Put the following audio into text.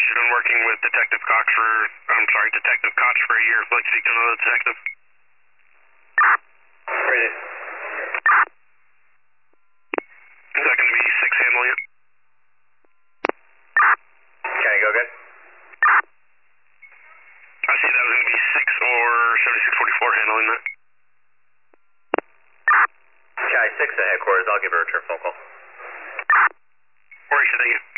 she's been working with Detective Cox for a year. I'd like to speak to another detective. Great. Is that going to be 6 handling it? Okay, go good. I see that was going to be 6 or 7644 handling that. Okay, 6 at headquarters. I'll give her a return phone call. Alright, thank you.